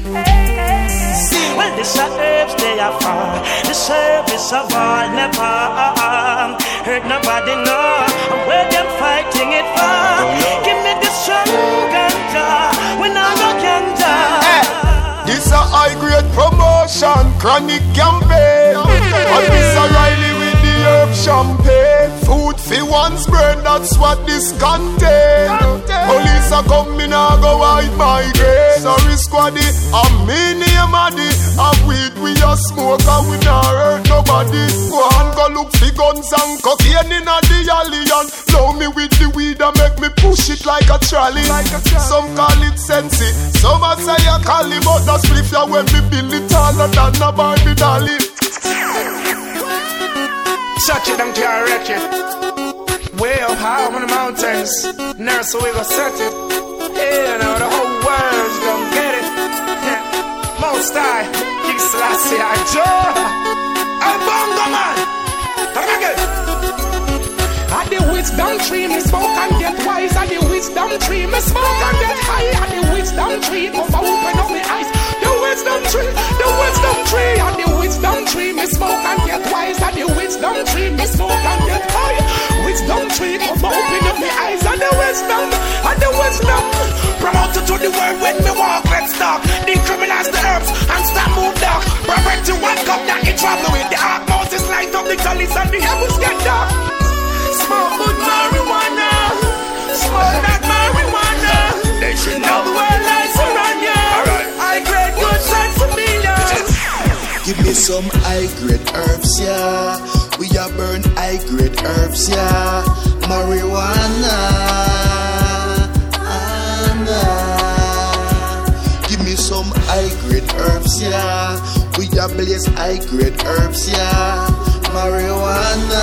Hey. Well, this are herbs, they are far. The service of all never hurt nobody, no. And where them fighting it for? Give me the strong ganja. When I no ganja. This a high-grade promotion, chronic campaign. And this a Riley with the herb champagne. Food for one's brain, that's what this contain. Police are coming, I go hide my grave. Sorry squaddy, I'm me name addy. A weed we a smoke and we not hurt nobody. Go on, go look for guns and cocaine in a the alien. Blow me with the weed and make me push it like a trolley. Some call it sensei, some a say a cali. But that's spliff ya when me build it taller than a Barbie dolly. Shut it down, can't wreck it. Way up high on the mountains. Nurse, so we gon' set it. Yeah, now the whole world's gon' get it. Yeah. Most high, King Selassie, I Joe. I'm bongo man. Come again. At the wisdom tree, me smoke and get wise. At the wisdom tree, me smoke and get high. At the wisdom tree, over open up my eyes. The wisdom tree, the wisdom tree. At the wisdom tree, me smoke and get wise. At the wisdom tree, me smoke and get high. Wisdom tree, over open up my eyes. At the wisdom, promote it to the world when me walk. Let's talk, decriminalize the herbs and stop move dark. Perfect to one cup that you travel with. The heart Moses light up the gullies and the heavens get dark. Smoke good marijuana. Smoke that marijuana. They should know the world lies around you. I grade good sense for me now. Give me some high-grade herbs, yeah. We a burn high-grade herbs, yeah. Marijuana. Give me some high-grade high-grade herbs, yeah. We a blaze high-grade herbs, yeah. Marijuana.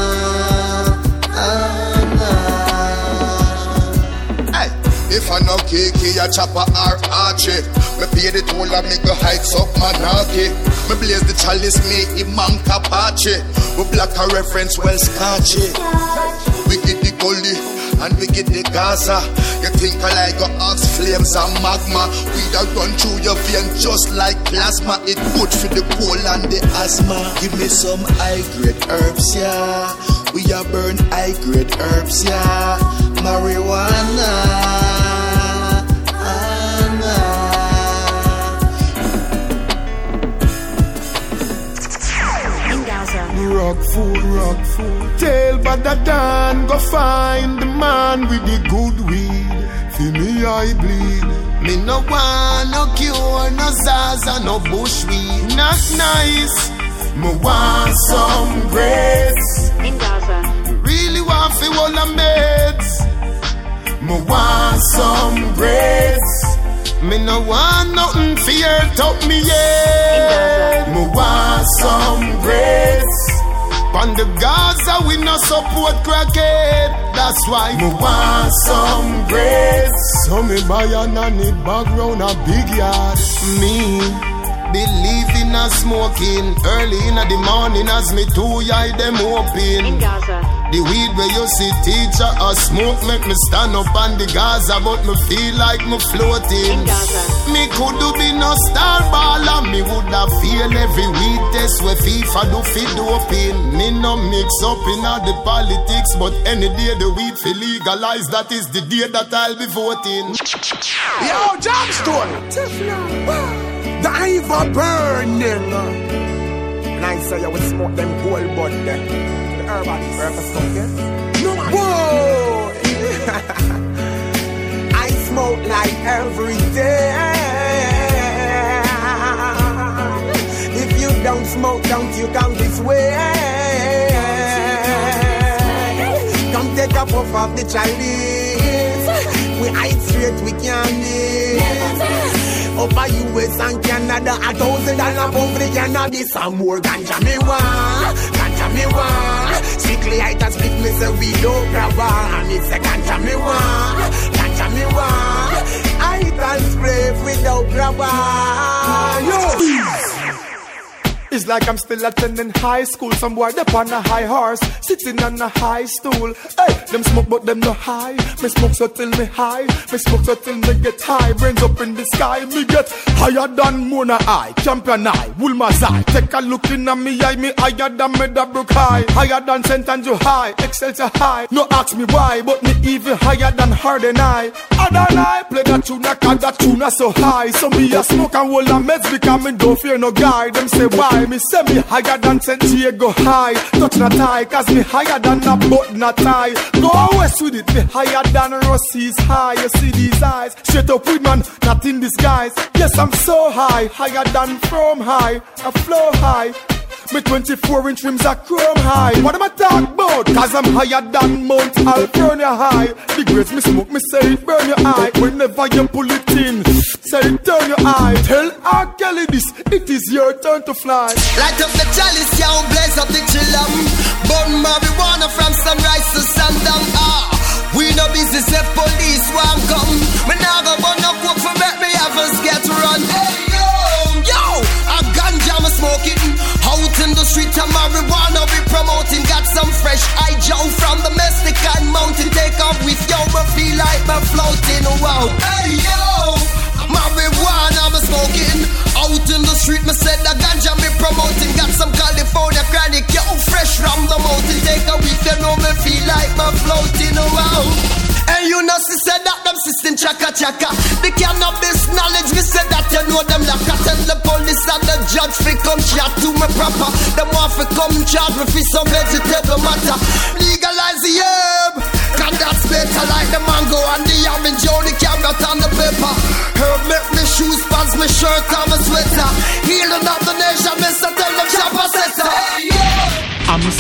Hey, if I no kiki, a chopper or archie, me pay the toll and me go hikes up Manaki. Me blaze the chalice, me Imam Kapachi. We black a reference, well scotchy. We get the gully and we get the Gaza. You think I like your ox flames and magma. We that run through your vein just like plasma. It good for the cold and the asthma. Give me some high-grade herbs, yeah. We a burn high-grade herbs, yeah. Marijuana. Rock food. Tell Badda Dan, go find the man with the good weed. Feel me I bleed. Me no want no cure, no Zaza, no bushweed. Not nice. Me want some grace. In Gaza. Really want fi all the meds. Me want some grace. Me no want nothing fear top me yet. Me want some grace. On the Gaza we no support crackhead. That's why me want some grace. So me buy a nanny background a big yard. Me believe in a smoking early in the morning as me two eye them open. In Gaza. The weed where you see teacher or smoke make me stand up on the Gaza, but me feel like me floating. In Gaza. Me could do be no star baller, me would have feel every weed test where FIFA do fit doping. Me no mix up in all the politics, but any day the weed feel legalized, that is the day that I'll be voting. Yo, Jamstone! The Iva burning. And I say you will smoke them gold bud there. The herbalist. Purpose come there. No man. Whoa! I smoke like every day. If you don't smoke, don't you come this way. Come take a puff of the Chinese. We hide straight, we can't live. Over US and Canada, $1,000 above the cannabis. Some more ganja me want. Strictly I just speak me say we don't grab and it's a ganja me want. I can spray without grabber. Yo. It's like I'm still attending high school. Some boy up on a high horse, sitting on a high stool. Hey, them smoke but them no high. Me smoke so till me high. Me smoke so till me get high. Brains up in the sky. Me get higher than Mona Eye, Champion Eye, Woolma's Eye. Take a look in at me eye. Me higher than Meadowbrook High. Higher than St. Andrew High, Excelsior High. No ask me why, but me even higher than Harden Eye. Harden Eye, play that tune, cause that tune so high. So me a smoke and hold a meds because me don't fear no guy. Them say why? Me say me higher than San Diego High. Touch not high, cause me higher than a boat not high. Go west with it, me higher than Rossi's High. You see these eyes, straight up with man, not in disguise. Yes, I'm so high, higher than from high. I flow high. Me 24-inch rims are chrome high. What am I talking about? Cause I'm higher than Mount Alvernia High. The grades me smoke, me say it burn your eye. Whenever you pull it in, say it turn your eye. Tell R. Kelly this, it is your turn to fly. Light up the chalice, yeah, blaze up the chillum. Burn marijuana from sunrise to sundown. We no business if police won't come. Me now go burn no coke for make me have a get run. Hey yo, a ganja me smoking. Out in the street of marijuana we promoting. Got some fresh eye Joe from the Mexican mountain. Take off with yo, me feel like me floating. Wow. Hey yo, marijuana me smoking. Out in the street me said the ganja me promoting. Got some California chronic, yo, fresh from the mountain. Take a week, you know me feel like me floating. Wow. And you know she said that them system chaka. The cannabis knowledge, me said that you know them like I tell the police and the judge fi come chat to me proper. Them want fi come charge me fi some vegetable matter. Legalize the herb, cause that's better like the mango and the orange. Only carrot on the paper. Herb make me shoes, pants, me shirt and my sweater. Healing up the nation, me say tell them chopper setter. Hey, yeah. I'm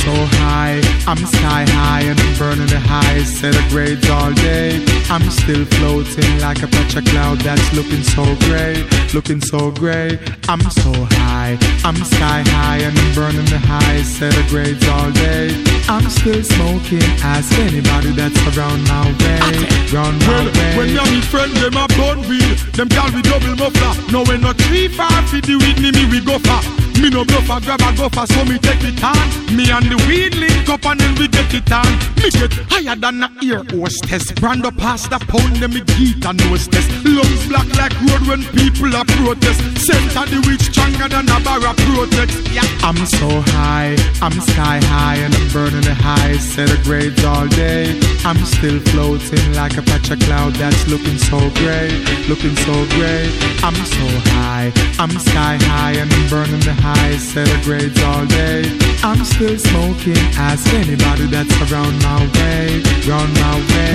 so high, I'm sky high and I'm burning the highest set of grades all day. I'm still floating like a patch of cloud that's looking so gray, looking so gray. I'm so high, I'm sky high and I'm burning the highest set of grades all day. I'm still smoking, ask anybody that's around my way, round my way. When me and me friend them a bun weed, them call we double muffler. Now when no 3-5 with me we go far. Me no bluffer, grab a gopher, so me take it on. Me and the weed link up and then we get it on. Me get higher than a ear hostess. Brand up past the pound, then me geet and hostess. Lungs black like road when people are protest. Center the weed stronger than a bar of protest. Yeah. I'm so high, I'm sky high and I'm burning the highest set of grades all day. I'm still floating like a patch of cloud that's looking so gray, looking so gray. I'm so high, I'm sky high and I'm burning the highest set of grades all day. I'm still smoking, ask anybody that's around my way, round my way.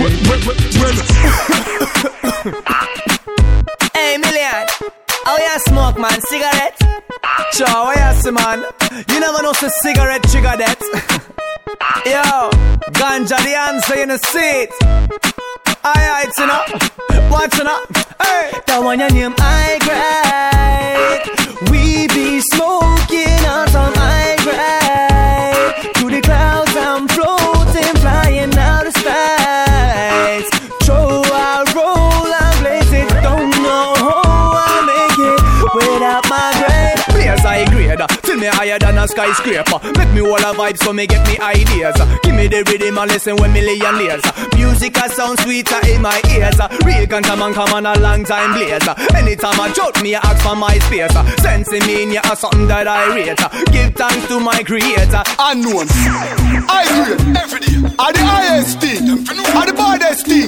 Hey Million, how you smoke man, cigarette? Sure, how you see man? You never know say cigarette trigger that. Yo, ganja the answer in the seat. Aye, you know, watch you know. Hey, that one your name high grade. We be smoking on some high grade. To the clouds I'm floating, flying out of space. Throw a roll and blaze it. Don't know how I make it without my grade. Players high grade, till me higher than a skyscraper. Make me all a vibe so me get me ideas. Give me the rhythm and listen when million layers. Music a sound sweeter in my ears. Real ganja man come on a long time blaze. Anytime I joke me I ask for my space. Sensing me in you are something that I rate. Give thanks to my creator. Unknown, I grade every day. Are the highest thing, are the baddest thing.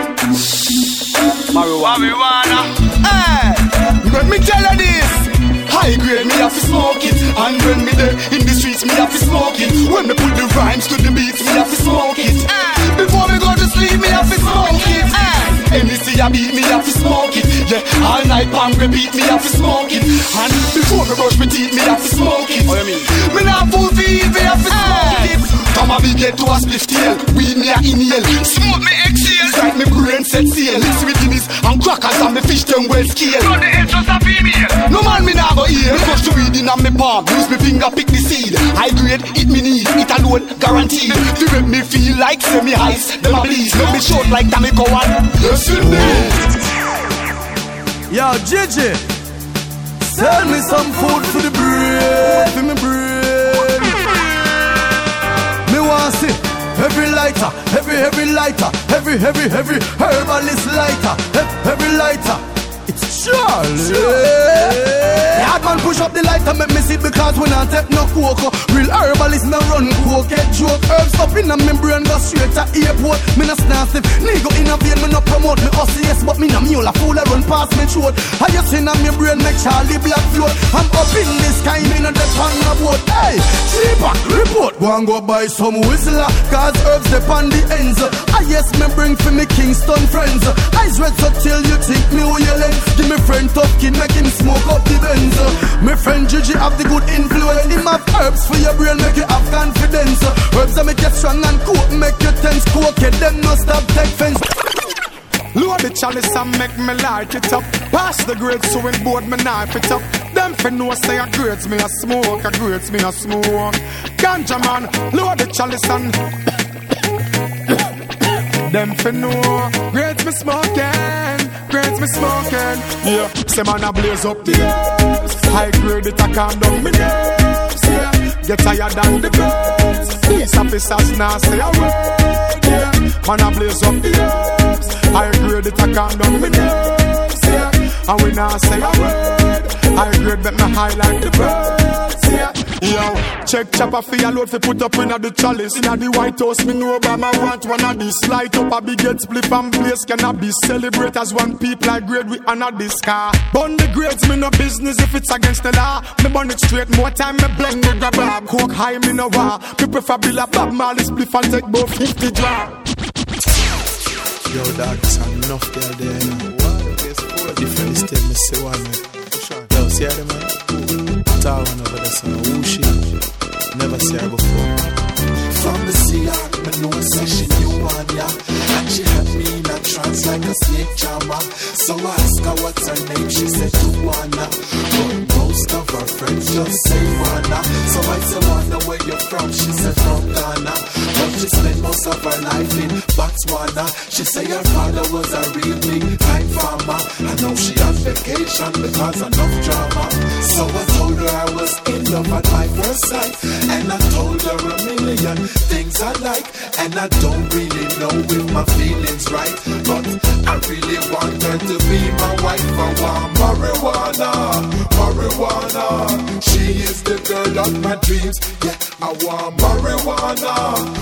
Marijuana. Hey, let me tell you this. High grade, me have to smoke it. And when me there in the streets, me have to smoke it. When me put the rhymes to the beats, me have to smoke it. Before me go to sleep, me have to smoke it. Anything I beat, me have to smoke it. Yeah, all night palm repeat, me have to smoke it. And before me brush my teeth, me have to smoke it. What you mean? Me not full feed, me have to smoke it. From a big head to a split tail, weed me a inhale. Smoke me exhale, strike me brain set sail. Mix with guineas and crackers and me fish them well scale. Got the head just a female. No man me not go ear. Push the weed in on me palm, use me finger pick the seed. High grade, it me need, it alone guaranteed. To make me feel like semi-ice, them a please. Make me short like Tommy Cowan. Yes indeed. Yo Gigi, sell me some food for the brain, for me brain. Me want see every lighter, every lighter, every herbalist lighter, every lighter. It's Charlie. Hard man push up the lighter, make me see because we not take no coke. Real herbalist no run coke, get joke. Herbs up in a me brain, go straight to airport. Me no snarsive, nigga in a vein, me no promote. Me OCS, but me no mule, a fool a run past me throat. I just in a me brain, make Charlie black float. I'm up in the sky, me no dep on a boat. Hey, cheaper, report. Go and go buy some whistler, cause herbs dep on the ends. I yes, me bring for me Kingston friends. Eyes red so till you think me who you lend. Give me friend tough kid, make him smoke up the Benz. My friend Gigi have the good influence. Him have herbs for your brain, make you have confidence. Herbs that make you strong and coke, make you tense. Coke, them no stop take fence. Load the chalice and make me light it up. Pass the grades so when board me knife it up. Them for no say a grades me a smoke, a grades me a smoke. Ganja man, load the chalice and them for no grades me smoking, grades me smoking. Yeah, say man a blaze up the herbs. High grade it a calm down me nerves. Yeah, get tired than the birds. Police officers now say a word. Yeah, man a blaze up the herbs. High grade it a calm down me nerves. Yeah, and we now say a word. High grade make me high like the birds. Yeah. Yo, check chopper for your load for put up in the chalice. In the White House, me know Obama want one of this. Light up a big head spliff and blaze. Cannot be celebrate as one people like grade we honor this car. Burn the grades, me no business if it's against the law. Me burn it straight, more time me blend me grab up. Coke high, me no war. Me prefer Bill a Bob Marley spliff and take both 50 draw. Yo, dog, there's enough girl there, you know. What? Different still, me say one, man. Yo, see her, man? Tall one over there, son. Who she? Never see her before. From the sea, me know say she knew one, yeah. And she had me in a trance like a snake charmer. So I asked her what's her name, she said Juana. But most of her friends just say Juana. So I said, wonder where you're from, she said from Ghana. But she spent most of her life in Botswana. She said her father was a real big time farmer. I know she on vacation because enough drama. So I told her I was in love at my first sight. And I told her a million things I like. And I don't really know if my feelings right, but I really want her to be my wife. I want marijuana, marijuana. She is the girl of my dreams. Yeah, I want marijuana,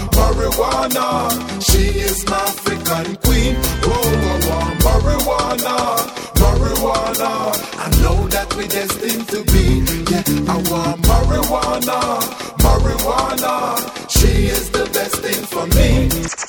marijuana. She is my African queen. Oh, I want marijuana, marijuana. I know that we're destined to be. Yeah, I want marijuana, marijuana. She is the best thing for me.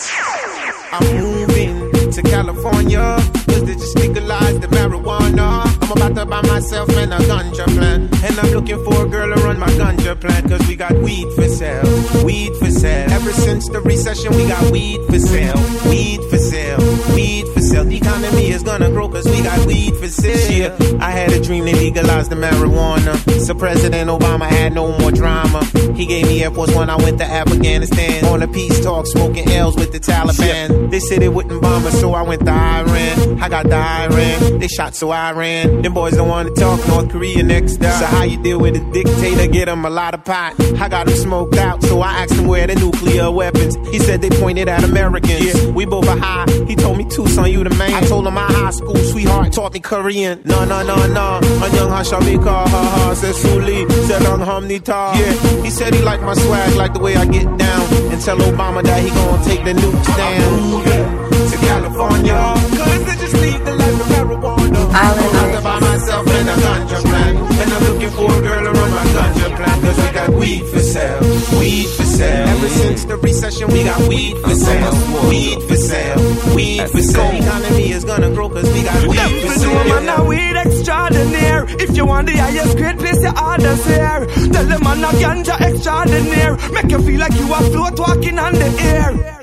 I'm moving to California, cause they just legalized the marijuana. I'm about to buy myself and a ganja plant, and I'm looking for a girl to run my ganja plant, cause we got weed for sale, weed for sale. Ever since the recession we got weed for sale, weed for sale, weed for sale. The economy is gonna grow cause we got weed for sale. Yeah, I had a dream they legalized the marijuana, so President Obama had no more drama. He gave me Air Force One, I went to Afghanistan on a peace talk, smoking L's with the Taliban. They said they wouldn't bomb us, so I went to Iran. I got to Iran, they shot, so I ran. Them boys don't want to talk, North Korea next up. So how you deal with a dictator? Get him a lot of pot. I got him smoked out, so I asked him where the nuclear weapons. He said they pointed at Americans. Yeah, we both are high. He told me Tucson, you the man. I told him my high school sweetheart taught me Korean. No, no, no, no. On young Hashabika, ha ha, said Suli, said on Hamnita. Yeah, he said he liked my swag, like the way I get down. And tell Obama that he gon' take the nukes down. To California, cause they just need the life of marijuana. I'm out by myself in a ganja plant, and I'm looking for a girl to run my ganja plant, cause we got weed for sale, weed for sale. Ever since the recession we got weed for sale, weed for sale, weed for sale. The economy is gonna grow cause we got weed for sale. Man, now weed extraordinaire. If you want the highest grade, place your orders here. Tell them man, a ganja extraordinaire. Make you feel like you are float walking on the air.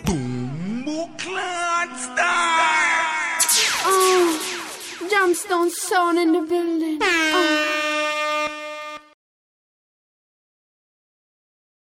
Jamstone sound in the building.